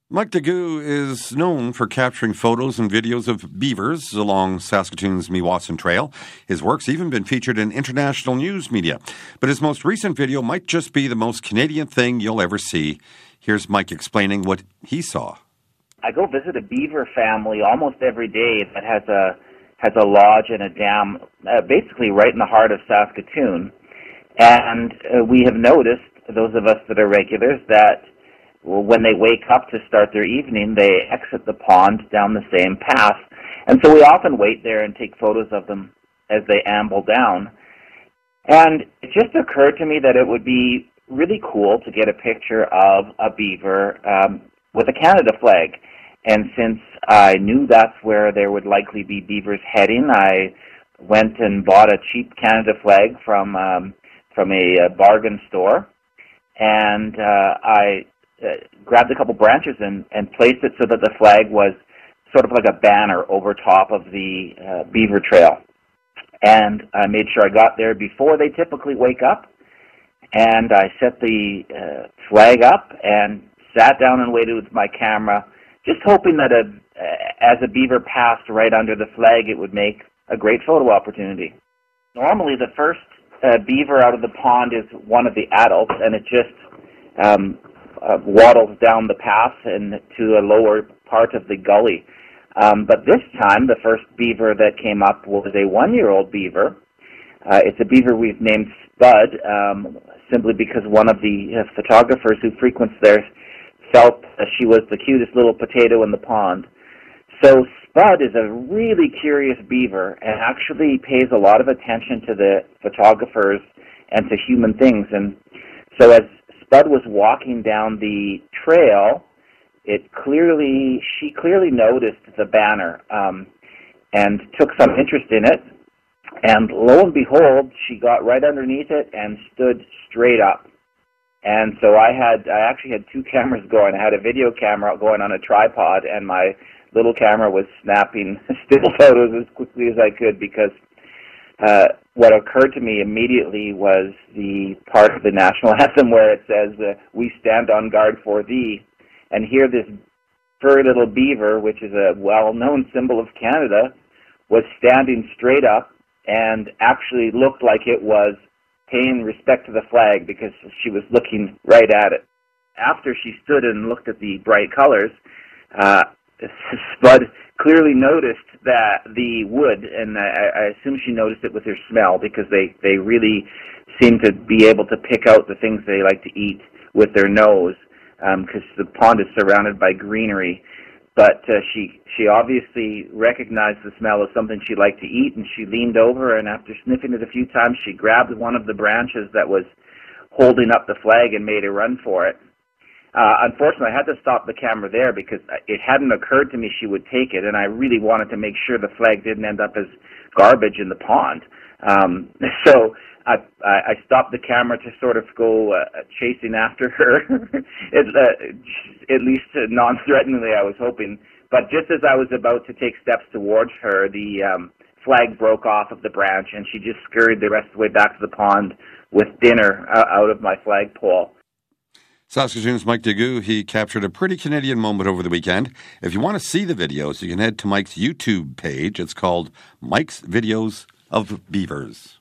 Mike Dagu is known for capturing photos and videos of beavers along Saskatoon's Meewasin Trail. His work's even been featured in international news media. But his most recent video might just be the most Canadian thing you'll ever see. Here's Mike explaining what he saw. I go visit a beaver family almost every day that has a lodge and a dam basically right in the heart of Saskatoon. And we have noticed, those of us that are regulars, that when they wake up to start their evening, they exit the pond down the same path. And so we often wait there and take photos of them as they amble down. And it just occurred to me that it would be really cool to get a picture of a beaver with a Canada flag. And since I knew that's where there would likely be beavers heading, I went and bought a cheap Canada flag from a bargain store. And I grabbed a couple branches and placed it so that the flag was sort of like a banner over top of the beaver trail. And I made sure I got there before they typically wake up, and I set the flag up and sat down and waited with my camera, just hoping that as a beaver passed right under the flag, it would make a great photo opportunity. Normally, the first beaver out of the pond is one of the adults, and it just waddles down the path and to a lower part of the gully. But this time, the first beaver that came up was a 1-year-old beaver. It's a beaver we've named Spud, simply because one of the photographers who frequents there felt she was the cutest little potato in the pond. So Spud is a really curious beaver and actually pays a lot of attention to the photographers and to human things. And so as Spud was walking down the trail, she clearly noticed the banner and took some interest in it. And lo and behold, she got right underneath it and stood straight up. And so I actually had two cameras going. I had a video camera going on a tripod, and my little camera was snapping still photos as quickly as I could, because what occurred to me immediately was the part of the national anthem where it says, "We stand on guard for thee." And here this furry little beaver, which is a well-known symbol of Canada, was standing straight up and actually looked like it was paying respect to the flag because she was looking right at it. After she stood and looked at the bright colors, Spud clearly noticed that the wood, and I assume she noticed it with her smell, because they really seem to be able to pick out the things they like to eat with their nose, because the pond is surrounded by greenery. But she obviously recognized the smell of something she liked to eat, and she leaned over, and after sniffing it a few times, she grabbed one of the branches that was holding up the flag and made a run for it. Unfortunately, I had to stop the camera there because it hadn't occurred to me she would take it, and I really wanted to make sure the flag didn't end up as garbage in the pond. So I stopped the camera to sort of go chasing after her, at least non-threateningly, I was hoping. But just as I was about to take steps towards her, the flag broke off of the branch, and she just scurried the rest of the way back to the pond with dinner out of my flagpole. Saskatoon's Mike Dagu, he captured a pretty Canadian moment over the weekend. If you want to see the videos, you can head to Mike's YouTube page. It's called Mike's Videos of Beavers.